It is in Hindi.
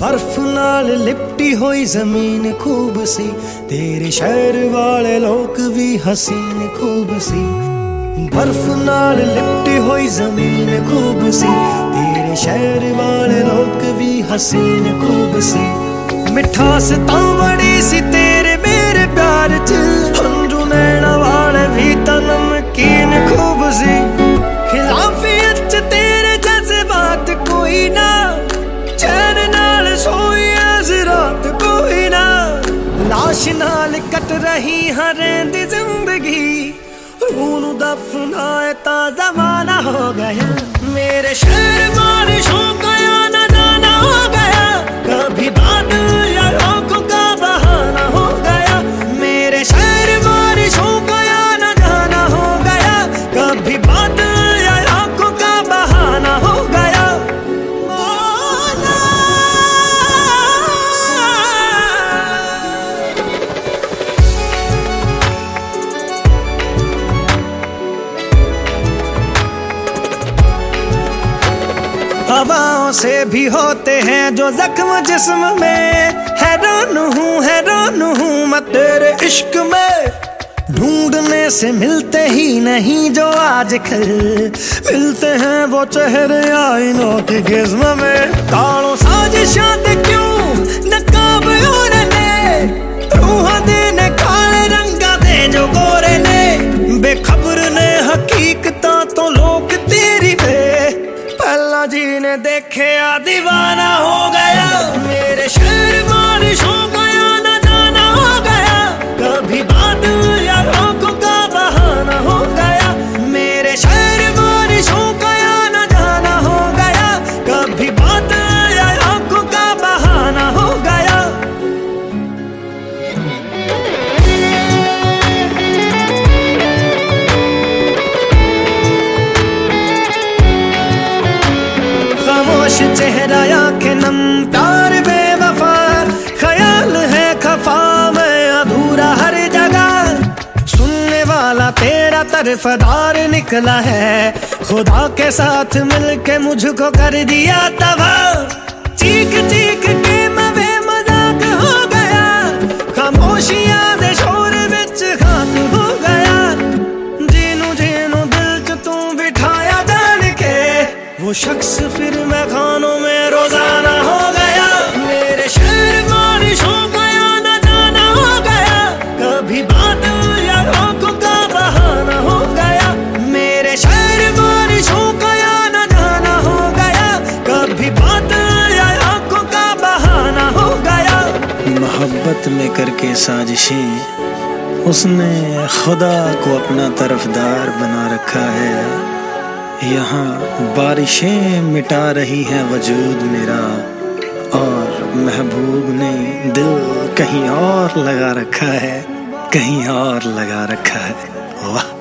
बर्फ नाल लिपटी हुई जमीन खूब सी, तेरे शहर वाले लोग भी हसीन खूब सी। बर्फ नाल लिपटी हुई जमीन खूब सी, तेरे शहर वाले लोग भी हसीन खूब सी। मिठास तां बड़ी सी तेरे मेरे प्यार च, हंझू नैना वाले भी तां नमकीन खूब सी। खिलाफियत च तेरे जज्बात कोई ना, चैन नाल सोई आज रात कोई ना। लाश नाल कट रही हरेंदी जिंदगी, रूह दफनाए ता जमाना हो गया। मेरे शहर बारिशों का आना जाना हो गया, कभी बादल या आंखों का बहाना हो गया। मेरे शहर बारिशों का आना जाना हो गया, कभी बादल या आंखों का बहाना हो गया। हवाओं से भी होते हैं जो जख्म जिस्म में, हैरान हूँ मैं तेरे इश्क में। ढूंढने से मिलते ही नहीं जो आजकल, मिलते हैं वो चेहरे आईनों के गिज़्म में। कालों साजिशां दे क्यों नकाब ओढ़ने, रूहां देने काले रंगा दे जो गोरे ने। बेखबर ने हकीकतां तो लोग तेरी पे, पहला जी ने देखे आ दीवाना हो गया। मेरे शहर बारिशों का आना जाना हो गया, कभी बादल या आंखों का बहाना हो गया। मेरे शहर बारिशों का आना जाना हो गया, कभी बादल या आंखों का बहाना हो गया। खामोश चेहरा आंखें नम तार बेवफा, ख्याल है खफा मैं अधूरा हर जगह। सुनने वाला तेरा तरफदार निकला है, खुदा के साथ मिलके मुझको कर दिया तबाह। चीख चीख के मैं बेमजाक हो गया, खामोशियां दे शोर विच खाक हो गया। जीनू जीनू दिल च तू बिठाया जान के, वो शख्स फिर मैं खानों में रोजाना हो गया। मेरे शहर बारिशों का आना जाना हो गया, कभी बादल या आंखों का बहाना हो गया। मेरे शहर बारिशों का आना जाना हो गया, कभी बादल या आंखों का बहाना हो गया। मोहब्बत में करके साजिशें, उसने खुदा को अपना तरफदार बना रखा है। यहाँ बारिशें मिटा रही हैं वजूद मेरा, और महबूब ने दिल कहीं और लगा रखा है, कहीं और लगा रखा है। वाह।